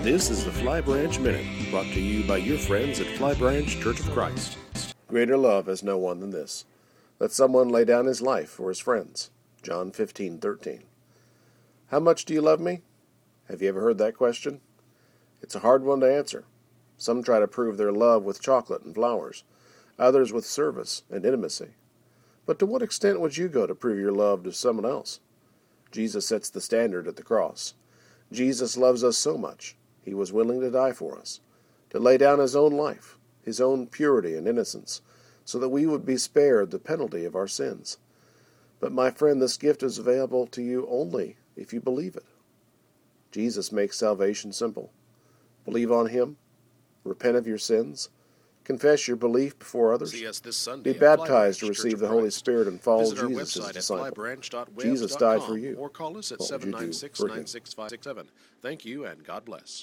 This is the Fly Branch Minute, brought to you by your friends at Fly Branch Church of Christ. Greater love has no one than this, that someone lay down his life for his friends. John 15:13. How much do you love me? Have you ever heard that question? It's a hard one to answer. Some try to prove their love with chocolate and flowers, others with service and intimacy. But to what extent would you go to prove your love to someone else? Jesus sets the standard at the cross. Jesus loves us so much, he was willing to die for us, to lay down his own life, his own purity and innocence, so that we would be spared the penalty of our sins. But my friend, this gift is available to you only if you believe it. Jesus makes salvation simple. Believe on him, repent of your sins, confess your belief before others, See us this Sunday be at baptized to Fly Branch receive Church the of Holy Christ. Spirit and follow Visit our Jesus as website a at disciple. flybranch.webs.com Jesus died for you. or call us at What would you do for him? 796-9667. Thank you and God bless.